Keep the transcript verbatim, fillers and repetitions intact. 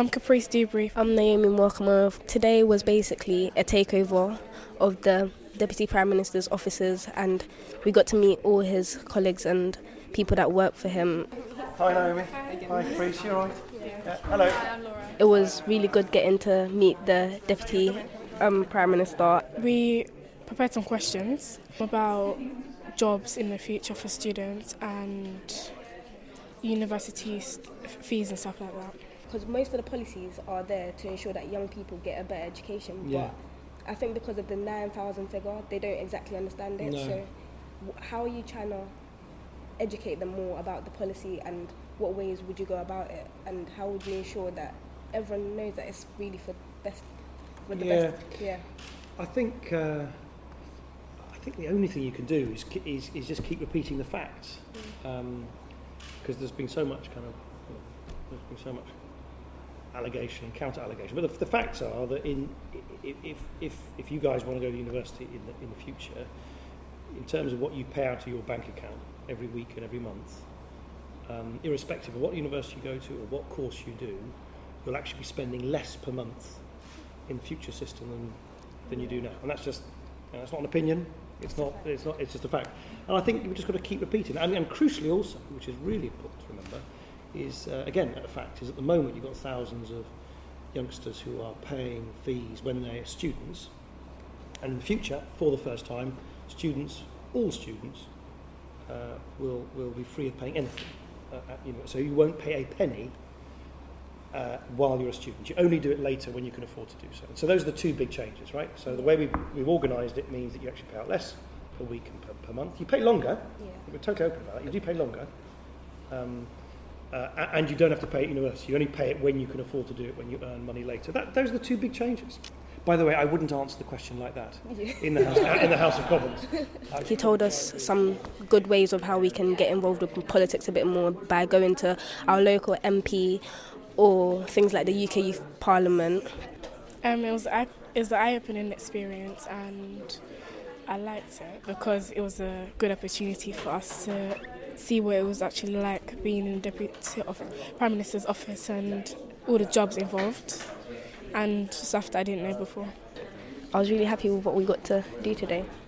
I'm Caprice Dewberry. I'm Naomi Mokamov. Today was basically a takeover of the Deputy Prime Minister's offices, and we got to meet all his colleagues and people that work for him. Hi Naomi. Hi, Hi Caprice, you alright? Yeah. yeah. Hello. Hi, I'm Laura. It was really good getting to meet the Deputy um, Prime Minister. We prepared some questions about jobs in the future for students and universities fees and stuff like that. Because most of the policies are there to ensure that young people get a better education. Yeah. But I think because of the nine thousand figure, they don't exactly understand it. No. So w- how are you trying to educate them more about the policy, and what ways would you go about it, and how would you ensure that everyone knows that it's really for best, for the Yeah. best? Yeah. I think uh, I think the only thing you can do is ki- is, is just keep repeating the facts, because um, there's been so much kind of you know, there's been so much allegation and counter allegation. But the, the facts are that in if if if you guys want to go to university in the in the future, in terms of what you pay out to your bank account every week and every month, um, irrespective of what university you go to or what course you do, you'll actually be spending less per month in the future system than than you do now. And that's just you know, that's not an opinion. It's not. It's not. It's just a fact. And I think we've just got to keep repeating. And, and crucially, also, which is really important to remember, is uh, again a fact is at the moment you've got thousands of youngsters who are paying fees when they're students, and in the future, for the first time, students, all students, uh, will will be free of paying anything. Uh, at, you know, so you won't pay a penny uh, while you're a student. You only do it later when you can afford to do so. So those are the two big changes, right? So the way we've, we've organised it means that you actually pay out less per week and per, per month. You pay longer. Yeah. We're totally open about that. You do pay longer. Um, Uh, and you don't have to pay at university. You only pay it when you can afford to do it, when you earn money later. That, those are the two big changes. By the way, I wouldn't answer the question like that in the House, in the House of Commons. He told us some good ways of how we can get involved with politics a bit more by going to our local M P or things like the U K Youth Parliament. Um, it was it was an eye-opening experience, and I liked it because it was a good opportunity for us to see what it was actually like being in the Deputy of Prime Minister's office and all the jobs involved and stuff that I didn't know before. I was really happy with what we got to do today.